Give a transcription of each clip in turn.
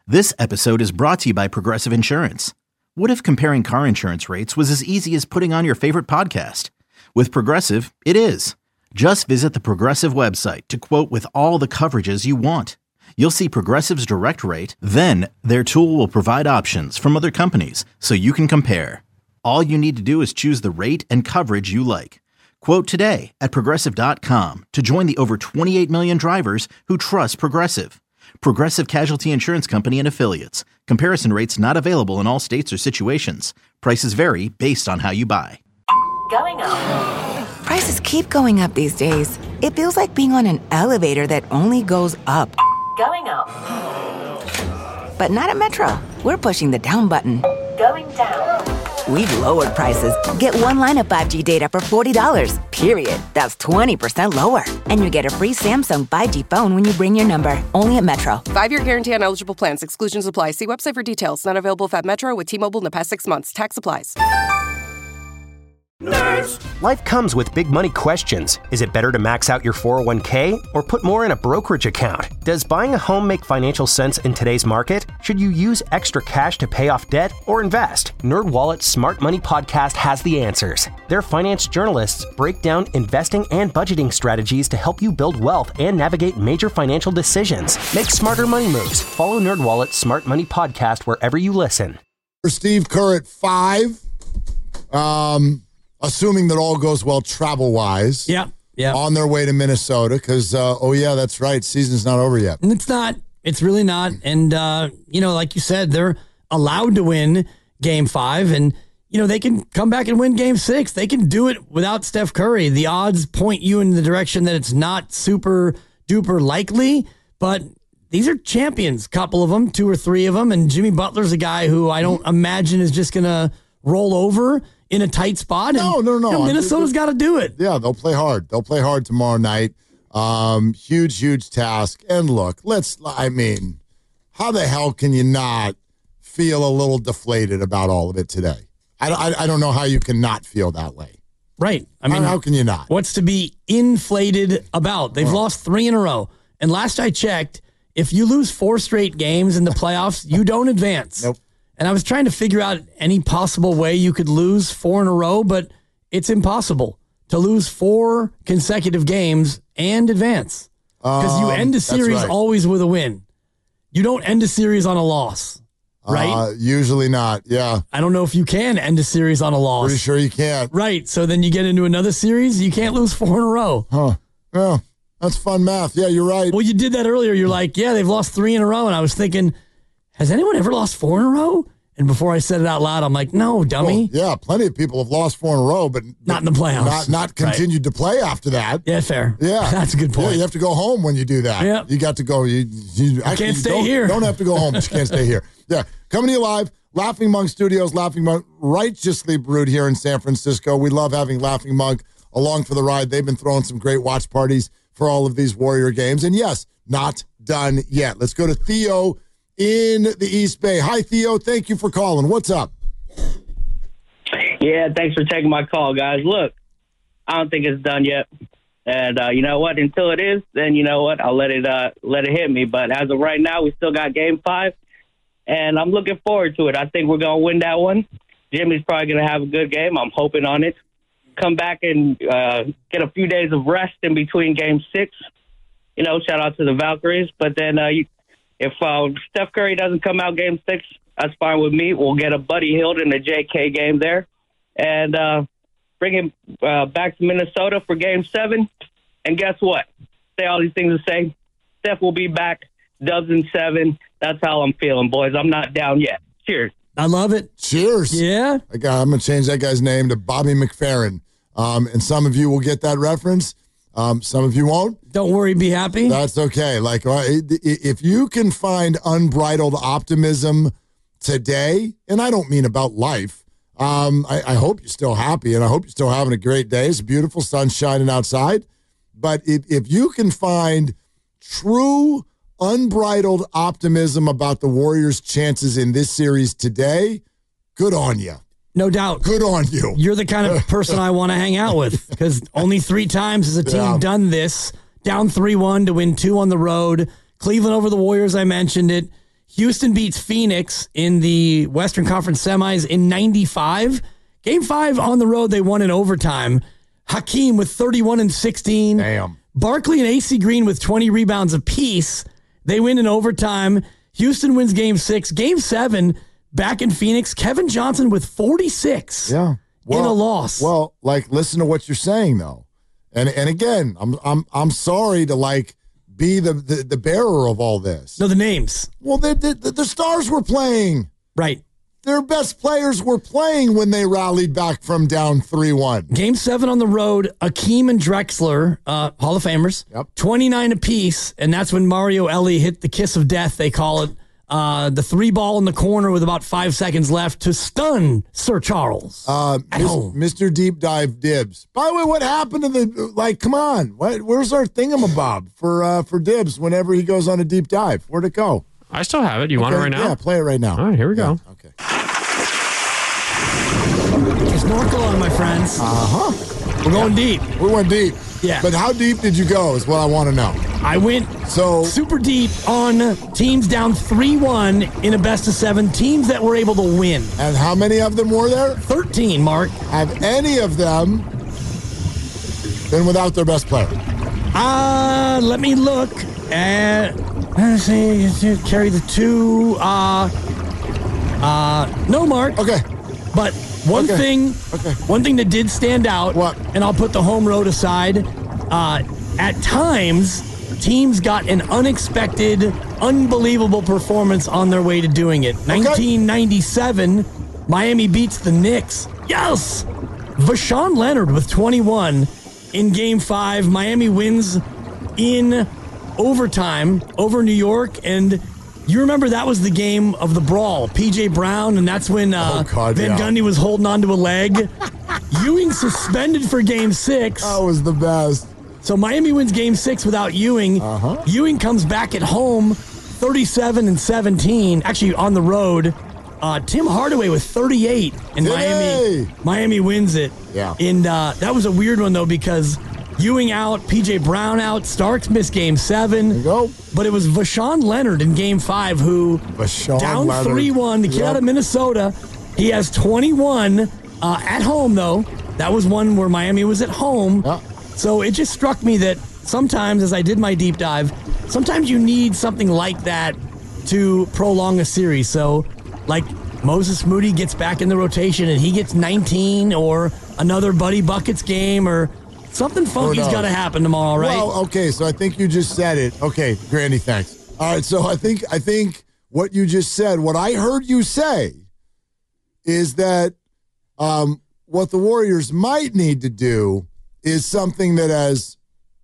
This episode is brought to you by Progressive Insurance. What if comparing car insurance rates was as easy as putting on your favorite podcast? With Progressive, it is. Just visit the Progressive website to quote with all the coverages you want. You'll see Progressive's direct rate, then their tool will provide options from other companies so you can compare. All you need to do is choose the rate and coverage you like. Quote today at Progressive.com to join the over 28 million drivers who trust Progressive. Progressive Casualty Insurance Company and Affiliates. Comparison rates not available in all states or situations. Prices vary based on how you buy. Going up. Prices keep going up these days. It feels like being on an elevator that only goes up. Going up. But not at Metro. We're pushing the down button. Going down. We've lowered prices. Get one line of 5G data for $40, period. That's 20% lower. And you get a free Samsung 5G phone when you bring your number. Only at Metro. 5-year guarantee on eligible plans. Exclusions apply. See website for details. Not available at Metro with T-Mobile in the past 6 months. Tax applies. Nerds. Life comes with big money questions. Is it better to max out your 401k or put more in a brokerage account? Does buying a home make financial sense in today's market? Should you use extra cash to pay off debt or invest? NerdWallet's Smart Money Podcast has the answers. Their finance journalists break down investing and budgeting strategies to help you build wealth and navigate major financial decisions. Make smarter money moves. Follow NerdWallet's Smart Money Podcast wherever you listen. For Steve Kerr at 5. Assuming that all goes well travel-wise. Yeah. On their way to Minnesota because, that's right, season's not over yet. It's not. It's really not. And, like you said, they're allowed to win Game 5. And, they can come back and win Game 6. They can do it without Steph Curry. The odds point you in the direction that it's not super duper likely. But these are champions, couple of them, 2 or 3 of them. And Jimmy Butler's a guy who I don't imagine is just going to roll over in a tight spot. No. Minnesota's got to do it. Yeah, they'll play hard. They'll play hard tomorrow night. Huge task. And look, how the hell can you not feel a little deflated about all of it today? I don't know how you can not feel that way. Right. How can you not? What's to be inflated about? They've lost 3 in a row. And last I checked, if you lose 4 straight games in the playoffs, you don't advance. Nope. And I was trying to figure out any possible way you could lose 4 in a row, but it's impossible to lose 4 consecutive games and advance. Because you end a series always with a win. You don't end a series on a loss, right? Usually not, yeah. I don't know if you can end a series on a loss. Pretty sure you can't. Right, so then you get into another series, you can't lose 4 in a row. Huh. Yeah, that's fun math. Yeah, you're right. Well, you did that earlier. You're like, yeah, they've lost 3 in a row. And I was thinking, has anyone ever lost 4 in a row? And before I said it out loud, I'm like, no, dummy. Well, yeah, plenty of people have lost 4 in a row, but not in the playoffs. Not continued to play after that. Yeah, fair. Yeah. That's a good point. Yeah, you have to go home when you do that. Yeah. You got to go. You can't stay here. Don't have to go home, but you can't stay here. Yeah. Coming to you live, Laughing Monk Studios, Laughing Monk, righteously brewed here in San Francisco. We love having Laughing Monk along for the ride. They've been throwing some great watch parties for all of these Warrior games. And yes, not done yet. Let's go to Theo in the East Bay. Hi, Theo. Thank you for calling. What's up? Yeah, thanks for taking my call, guys. Look, I don't think it's done yet. And you know what? Until it is, then you know what? I'll let it hit me. But as of right now, we still got Game 5. And I'm looking forward to it. I think we're going to win that one. Jimmy's probably going to have a good game. I'm hoping on it. Come back and get a few days of rest in between Game 6. Shout out to the Valkyries. But then if Steph Curry doesn't come out Game 6, that's fine with me. We'll get a Buddy Hield in the JK game there. And bring him back to Minnesota for Game 7. And guess what? Say all these things to say, Steph will be back, Dubs in 7. That's how I'm feeling, boys. I'm not down yet. Cheers. I love it. Cheers. Yeah. I'm going to change that guy's name to Bobby McFerrin. And some of you will get that reference. Some of you won't. Don't worry, be happy. That's okay. Like, if you can find unbridled optimism today, and I don't mean about life, I hope you're still happy, and I hope you're still having a great day. It's beautiful, sun shining outside. But if you can find true unbridled optimism about the Warriors' chances in this series today, good on you. No doubt. Good on you. You're the kind of person I want to hang out with, because only 3 times has a team done this. Down 3-1 to win 2 on the road. Cleveland over the Warriors, I mentioned it. Houston beats Phoenix in the Western Conference semis in 95. Game 5 on the road, they won in overtime. Hakeem with 31 and 16. Damn. Barkley and AC Green with 20 rebounds apiece. They win in overtime. Houston wins Game 6. Game 7, back in Phoenix, Kevin Johnson with 46 in a loss. Well, like, listen to what you're saying, though. And again, I'm sorry to, like, be the bearer of all this. No, the names. Well, the stars were playing. Right. Their best players were playing when they rallied back from down 3-1. Game 7 on the road, Akeem and Drexler, Hall of Famers, 29 apiece, and that's when Mario Elie hit the kiss of death, they call it, the 3-ball in the corner with about 5 seconds left to stun Sir Charles at home. Mr. Deep Dive Dibs. By the way, what happened to come on, where's our thingamabob for Dibs whenever he goes on a deep dive? Where'd it go? I still have it. You want it right now? Yeah, play it right now. All right, here we go. Okay. Snorkel on, my friends. We're going deep. We went deep. Yeah. But how deep did you go is what I want to know. I went super deep on teams down 3-1 in a best-of-7, teams that were able to win. And how many of them were there? 13, Mark. Have any of them been without their best player? Let me look at... Let's see, carry the 2. No, Mark. Okay. But one thing that did stand out, and I'll put the home road aside, at times, teams got an unexpected, unbelievable performance on their way to doing it. 1997, Miami beats the Knicks. Yes! Vashawn Leonard with 21 in Game 5. Miami wins in overtime over New York, and you remember that was the game of the brawl. P.J. Brown, and that's when Van Gundy was holding onto a leg. Ewing suspended for Game 6. That was the best. So Miami wins Game 6 without Ewing. Ewing comes back at home, 37 and 17. Actually, on the road, Tim Hardaway with 38, and Miami wins it. Yeah. And that was a weird one, though, because Ewing out, P.J. Brown out, Starks missed Game 7. There you go. But it was Vashawn Leonard in Game 5 who, down 3-1, the kid out of Minnesota, he has 21 at home, though. That was one where Miami was at home. Yeah. So it just struck me that sometimes, as I did my deep dive, sometimes you need something like that to prolong a series. So, like, Moses Moody gets back in the rotation and he gets 19, or another Buddy Buckets game, or something funky's got to happen tomorrow, right? Well, okay, so I think you just said it. Okay, Grandy, thanks. All right, so I think what you just said, what I heard you say is that what the Warriors might need to do is something that has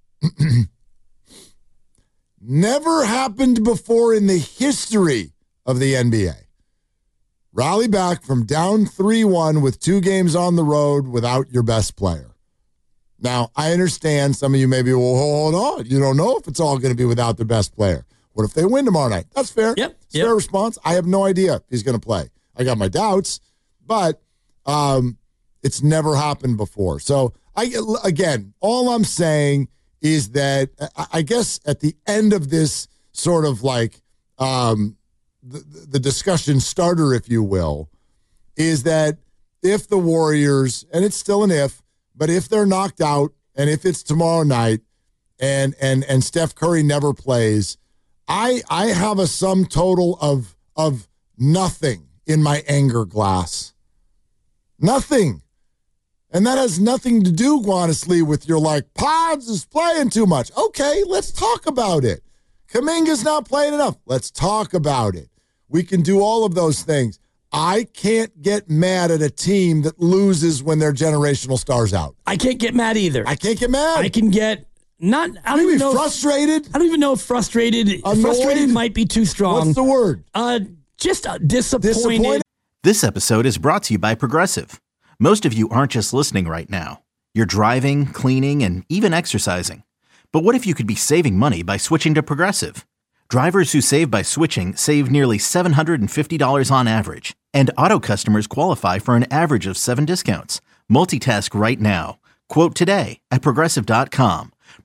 never happened before in the history of the NBA. Rally back from down 3-1 with 2 games on the road without your best player. Now, I understand some of you may be, well, hold on. You don't know if it's all going to be without their best player. What if they win tomorrow night? That's fair. Yep. Fair response. I have no idea if he's going to play. I got my doubts, but it's never happened before. So, again, all I'm saying is that I guess at the end of this sort of like the discussion starter, if you will, is that if the Warriors, and it's still an if, but if they're knocked out, and if it's tomorrow night, and Steph Curry never plays, I have a sum total of nothing in my anger glass. Nothing. And that has nothing to do, honestly, with your like, Pods is playing too much. Okay, let's talk about it. Kuminga's not playing enough. Let's talk about it. We can do all of those things. I can't get mad at a team that loses when their generational star's out. I can't get mad either. I can't get mad. I can get not. I don't even know. Frustrated. I don't even know if frustrated. Annoyed? Frustrated might be too strong. What's the word? Just disappointed. This episode is brought to you by Progressive. Most of you aren't just listening right now. You're driving, cleaning, and even exercising. But what if you could be saving money by switching to Progressive? Drivers who save by switching save nearly $750 on average. And auto customers qualify for an average of 7 discounts. Multitask right now. Quote today at Progressive.com.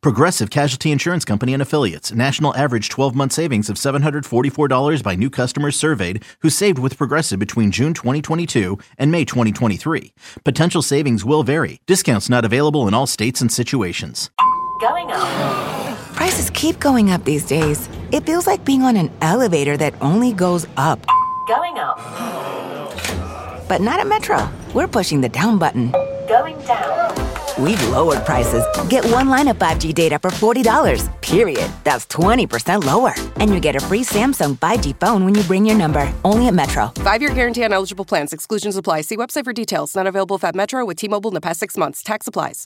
Progressive Casualty Insurance Company and Affiliates. National average 12-month savings of $744 by new customers surveyed who saved with Progressive between June 2022 and May 2023. Potential savings will vary. Discounts not available in all states and situations. Going up. Prices keep going up these days. It feels like being on an elevator that only goes up. Going up. But not at Metro. We're pushing the down button. Going down. We've lowered prices. Get one line of 5G data for $40, period. That's 20% lower. And you get a free Samsung 5G phone when you bring your number. Only at Metro. 5-year guarantee on eligible plans. Exclusions apply. See website for details. Not available if at Metro with T-Mobile in the past 6 months. Tax applies.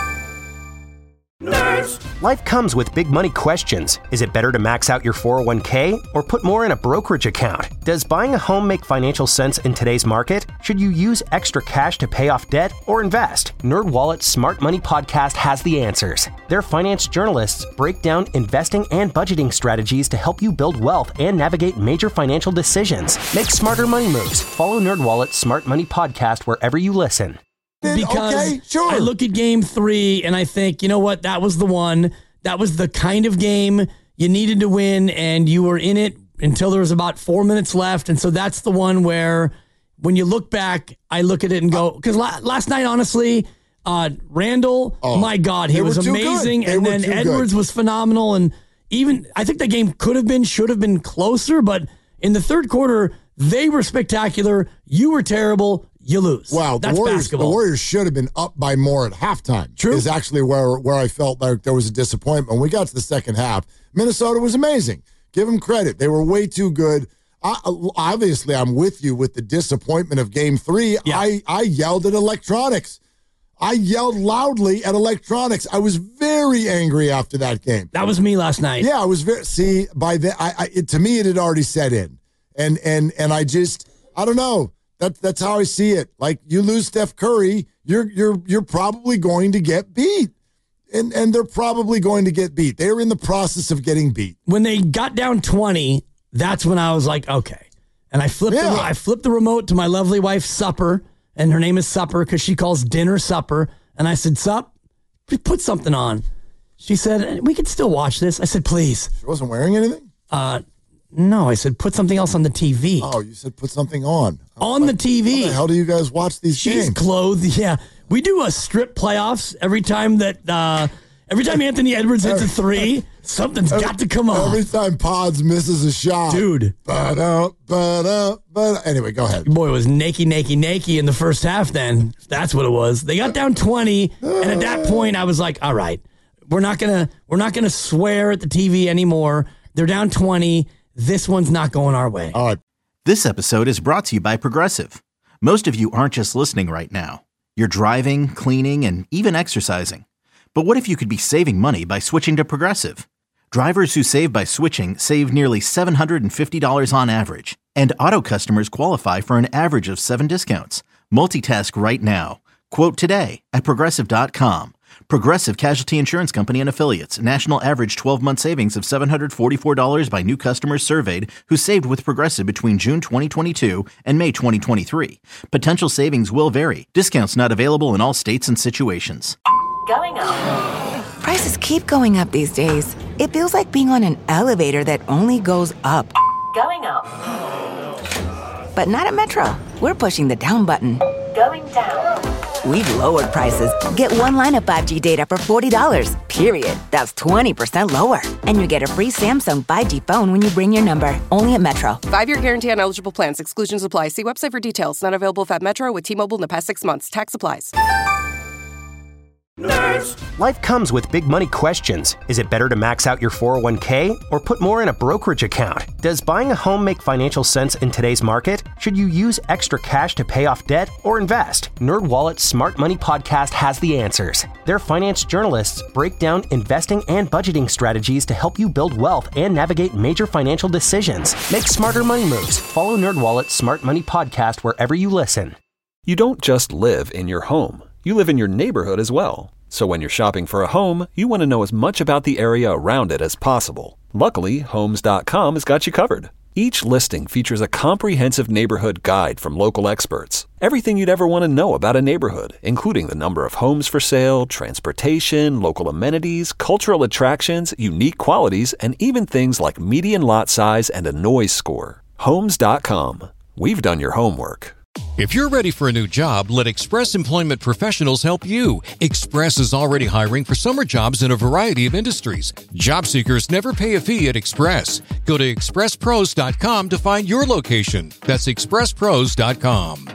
Nerds. Life comes with big money questions. Is it better to max out your 401k or put more in a brokerage account? Does buying a home make financial sense in today's market? Should you use extra cash to pay off debt or invest? NerdWallet's Smart Money Podcast has the answers. Their finance journalists break down investing and budgeting strategies to help you build wealth and navigate major financial decisions. Make smarter money moves. Follow NerdWallet's Smart Money Podcast wherever you listen. Because okay, sure. I look at game 3 and I think, you know what? That was the one. That was the kind of game you needed to win, and you were in it until there was about 4 minutes left. And so that's the one where when you look back, I look at it and go, because last night, honestly, Randall, my God, he was amazing. And then Edwards was phenomenal. And even, I think the game should have been closer, but in the third quarter, they were spectacular. You were terrible. You lose. Wow, that's basketball. The Warriors should have been up by more at halftime. True. Is actually where I felt like there was a disappointment. When we got to the second half, Minnesota was amazing. Give them credit. They were way too good. Obviously, I'm with you with the disappointment of Game 3. Yeah. I yelled at electronics. I yelled loudly at electronics. I was very angry after that game. That was me last night. Yeah, I was very. See, by then, to me, it had already set in, and I just, I don't know. That's how I see it. Like, you lose Steph Curry, you're probably going to get beat. And they're probably going to get beat. They're in the process of getting beat. When they got down 20, that's when I was like, okay. And I flipped the remote to my lovely wife, Supper, and her name is Supper because she calls dinner Supper. And I said, Sup, put something on. She said, we could still watch this. I said, please. She wasn't wearing anything? No, I said, put something else on the TV. Oh, you said put something on. On the TV. How the hell do you guys watch these games? She's clothed, yeah. We do a strip playoffs every time Anthony Edwards hits a 3, something's got to come on. Every time Pods misses a shot. Dude. Anyway, go ahead. Boy, it was naked in the first half then. That's what it was. They got down 20, and at that point I was like, all right, we're not gonna swear at the TV anymore. They're down 20. This one's not going our way. All right. This episode is brought to you by Progressive. Most of you aren't just listening right now. You're driving, cleaning, and even exercising. But what if you could be saving money by switching to Progressive? Drivers who save by switching save nearly $750 on average. And auto customers qualify for an average of 7 discounts. Multitask right now. Quote today at Progressive.com. Progressive Casualty Insurance Company and Affiliates. National average 12-month savings of $744 by new customers surveyed who saved with Progressive between June 2022 and May 2023. Potential savings will vary. Discounts not available in all states and situations. Going up. Prices keep going up these days. It feels like being on an elevator that only goes up. Going up. But not at Metro. We're pushing the down button. Going down. We've lowered prices. Get one line of 5G data for $40, period. That's 20% lower. And you get a free Samsung 5G phone when you bring your number. Only at Metro. 5-year guarantee on eligible plans. Exclusions apply. See website for details. Not available if at Metro with T-Mobile in the past 6 months. Tax applies. Nerds. Life comes with big money questions. Is it better to max out your 401k or put more in a brokerage account? Does buying a home make financial sense in today's market? Should you use extra cash to pay off debt or invest? NerdWallet's Smart Money Podcast has the answers. Their finance journalists break down investing and budgeting strategies to help you build wealth and navigate major financial decisions. Make smarter money moves. Follow NerdWallet's Smart Money Podcast wherever you listen. You don't just live in your home. You live in your neighborhood as well. So when you're shopping for a home, you want to know as much about the area around it as possible. Luckily, Homes.com has got you covered. Each listing features a comprehensive neighborhood guide from local experts. Everything you'd ever want to know about a neighborhood, including the number of homes for sale, transportation, local amenities, cultural attractions, unique qualities, and even things like median lot size and a noise score. Homes.com. We've done your homework. If you're ready for a new job, let Express Employment Professionals help you. Express is already hiring for summer jobs in a variety of industries. Job seekers never pay a fee at Express. Go to expresspros.com to find your location. That's expresspros.com.